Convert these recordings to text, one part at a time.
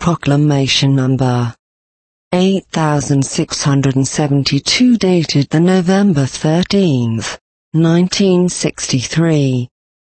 Proclamation Number 8672 dated the November 13th, 1963.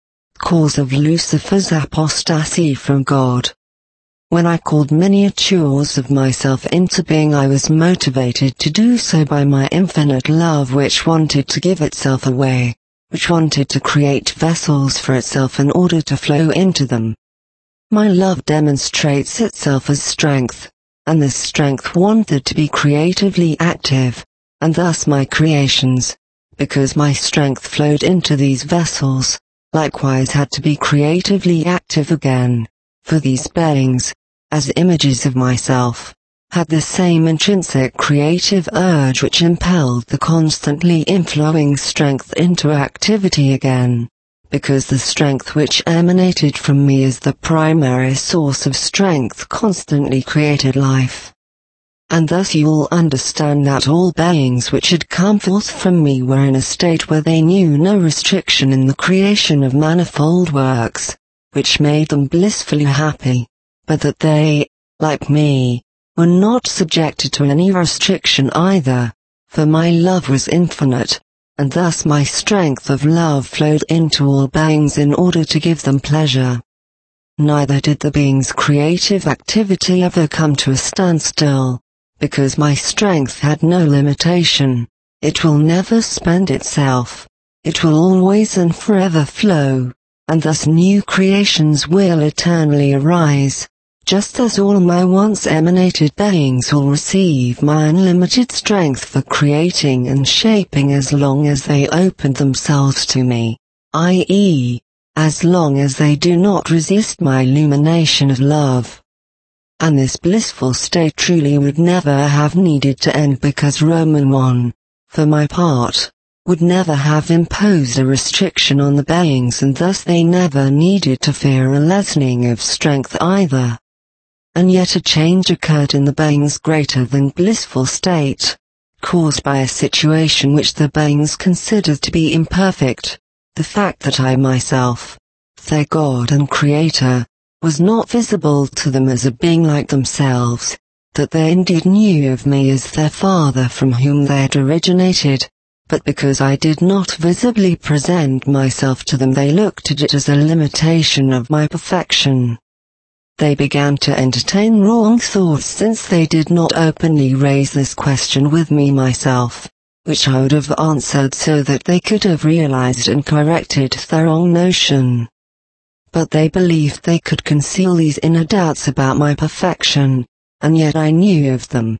Cause of Lucifer's apostasy from God. When I called miniatures of myself into being, I was motivated to do so by my infinite love, which wanted to give itself away, which wanted to create vessels for itself in order to flow into them. My love demonstrates itself as strength, and this strength wanted to be creatively active, and thus my creations, because my strength flowed into these vessels, likewise had to be creatively active again, for these beings, as images of myself, had the same intrinsic creative urge which impelled the constantly inflowing strength into activity again, because the strength which emanated from me as the primary source of strength constantly created life. And thus you will understand that all beings which had come forth from me were in a state where they knew no restriction in the creation of manifold works, which made them blissfully happy, but that they, like me, were not subjected to any restriction either, for my love was infinite, and thus my strength of love flowed into all beings in order to give them pleasure. Neither did the being's creative activity ever come to a standstill, because my strength had no limitation. It will never spend itself. It will always and forever flow, and thus new creations will eternally arise, just as all my once emanated beings will receive my unlimited strength for creating and shaping as long as they open themselves to me, i.e., as long as they do not resist my illumination of love. And this blissful state truly would never have needed to end, because Roman 1, for my part, would never have imposed a restriction on the beings, and thus they never needed to fear a lessening of strength either. And yet a change occurred in the being's greater than blissful state, caused by a situation which the beings considered to be imperfect, the fact that I myself, their God and Creator, was not visible to them as a being like themselves, that they indeed knew of me as their Father from whom they had originated, but because I did not visibly present myself to them, they looked at it as a limitation of my perfection. They began to entertain wrong thoughts, since they did not openly raise this question with me myself, which I would have answered so that they could have realized and corrected their wrong notion. But they believed they could conceal these inner doubts about my perfection, and yet I knew of them.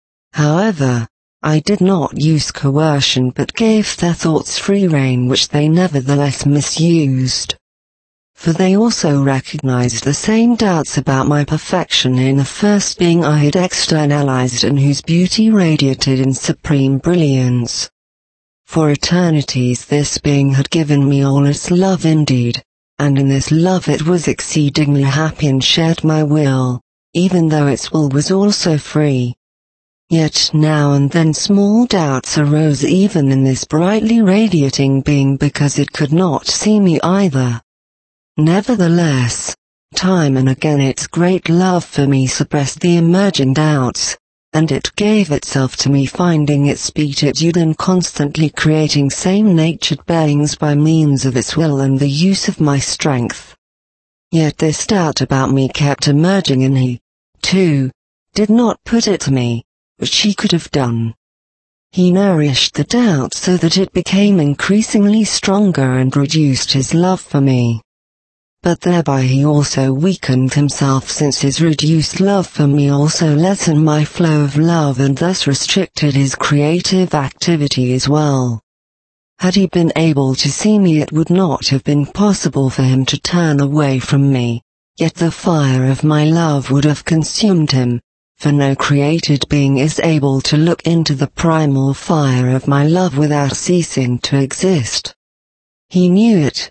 However, I did not use coercion but gave their thoughts free rein, which they nevertheless misused. For they also recognized the same doubts about my perfection in the first being I had externalized, and whose beauty radiated in supreme brilliance. For eternities this being had given me all its love indeed, and in this love it was exceedingly happy and shared my will, even though its will was also free. Yet now and then small doubts arose even in this brightly radiating being, because it could not see me either. Nevertheless, time and again its great love for me suppressed the emerging doubts, and it gave itself to me, finding its beatitude in constantly creating same-natured beings by means of its will and the use of my strength. Yet this doubt about me kept emerging, and he, too, did not put it to me, which he could have done. He nourished the doubt so that it became increasingly stronger and reduced his love for me. But thereby he also weakened himself, since his reduced love for me also lessened my flow of love and thus restricted his creative activity as well. Had he been able to see me, it would not have been possible for him to turn away from me, yet the fire of my love would have consumed him, for no created being is able to look into the primal fire of my love without ceasing to exist. He knew it,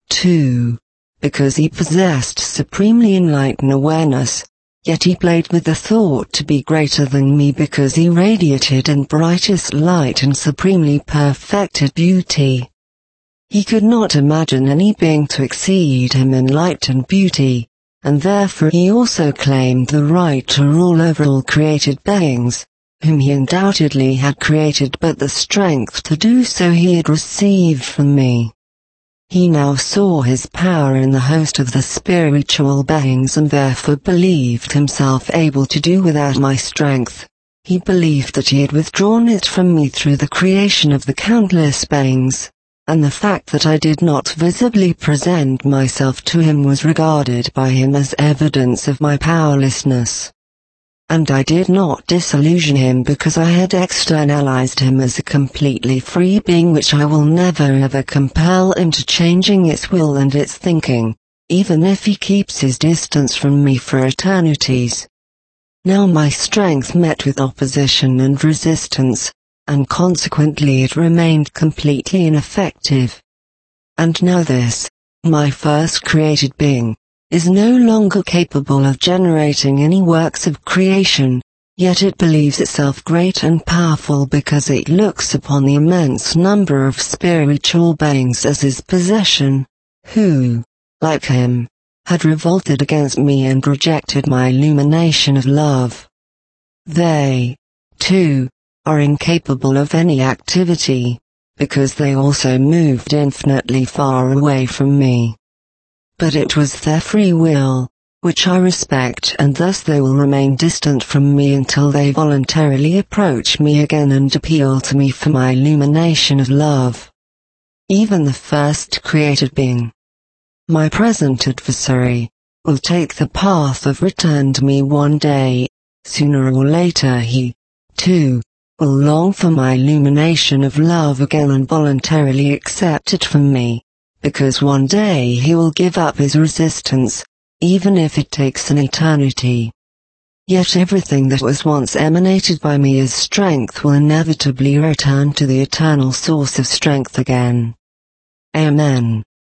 too, because he possessed supremely enlightened awareness, yet he played with the thought to be greater than me, because he radiated in brightest light and supremely perfected beauty. He could not imagine any being to exceed him in light and beauty, and therefore he also claimed the right to rule over all created beings, whom he undoubtedly had created, but the strength to do so he had received from me. He now saw his power in the host of the spiritual beings and therefore believed himself able to do without my strength. He believed that he had withdrawn it from me through the creation of the countless beings, and the fact that I did not visibly present myself to him was regarded by him as evidence of my powerlessness. And I did not disillusion him because I had externalized him as a completely free being which I will never ever compel into changing its will and its thinking, even if he keeps his distance from me for eternities. Now my strength met with opposition and resistance, and consequently it remained completely ineffective. And now this, my first created being, is no longer capable of generating any works of creation, yet it believes itself great and powerful because it looks upon the immense number of spiritual beings as his possession, who, like him, had revolted against me and rejected my illumination of love. They, too, are incapable of any activity, because they also moved infinitely far away from me. But it was their free will, which I respect, and thus they will remain distant from me until they voluntarily approach me again and appeal to me for my illumination of love. Even the first created being, my present adversary, will take the path of return to me one day. Sooner or later he, too, will long for my illumination of love again and voluntarily accept it from me, because one day he will give up his resistance, even if it takes an eternity. Yet everything that was once emanated by me as strength will inevitably return to the eternal source of strength again. Amen.